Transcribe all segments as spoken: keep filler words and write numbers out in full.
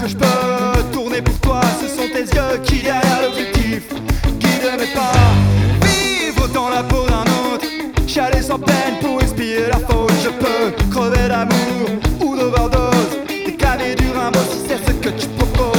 que je peux tourner pour toi. Ce sont tes yeux qui derrière l'objectif guident mes pas. Vivre dans la peau d'un autre, chialer sans peine pour expier la faute. Je peux crever d'amour ou d'overdose, décaler du Rimbaud si c'est ce que tu proposes.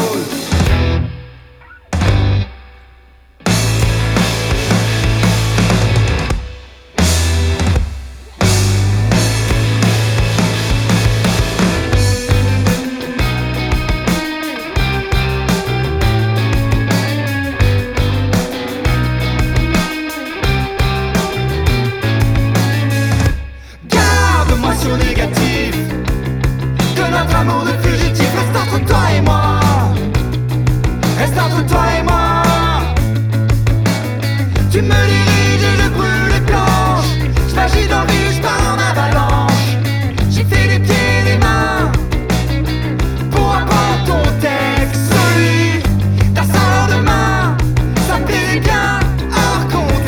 Négatif, que notre amour de fugitif reste entre toi et moi, reste entre toi et moi. Tu me diriges et je brûle les planches, je m'agis d'envie, je pars en avalanche. J'ai fait des pieds et des mains pour apprendre ton texte, celui d'un sort de main, ça me plaisait bien hors contexte.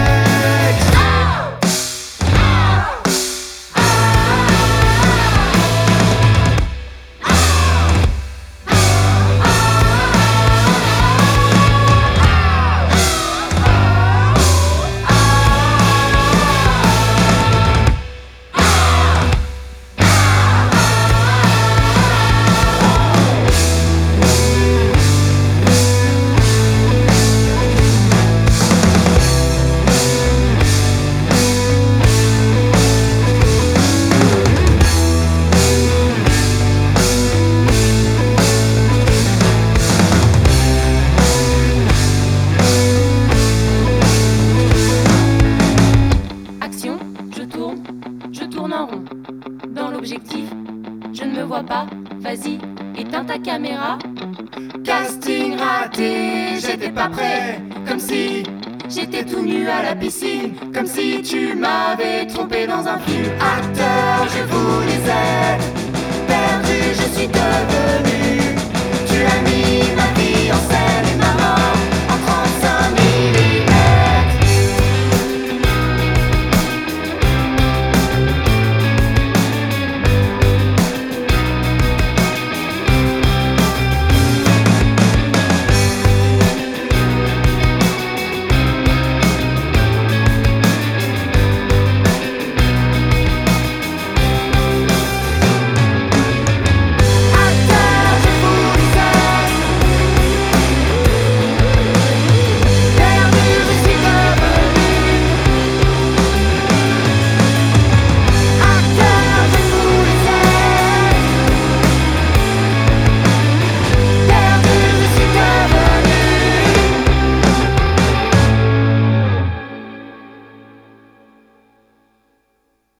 Dans l'objectif, je ne me vois pas. Vas-y, éteins ta caméra. Casting raté, j'étais pas prêt. Comme si j'étais tout nu à la piscine. Comme si tu m'avais trompé dans un film. Acteur, je vous disais.